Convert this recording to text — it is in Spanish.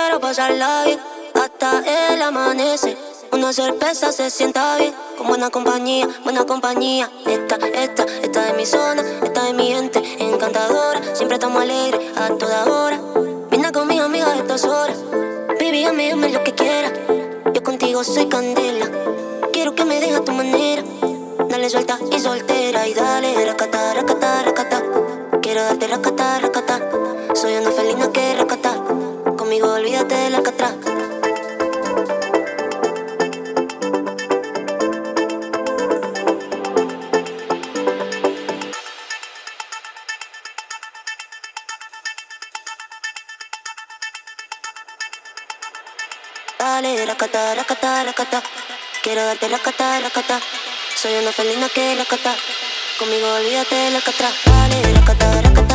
quiero pasarla bien hasta el amanecer. Una cerveza se sienta bien, con buena compañía, buena compañía. Esta es mi zona, esta es mi gente encantadora. Siempre estamos alegres a toda hora. Vine con mis amigas a estas horas. Baby, dame lo que quieras. Yo contigo soy candela. Quiero que me dejes a tu manera. Dale suelta y soltera y dale racata, racata, racata. Quiero darte racata, racata. Soy una felina que racata. Conmigo olvídate del alcatraz. Dale racata, racata, racata. Quiero darte racata, racata. Soy una felina que racata. Conmigo olvídate del alcatraz. Dale racata, racata.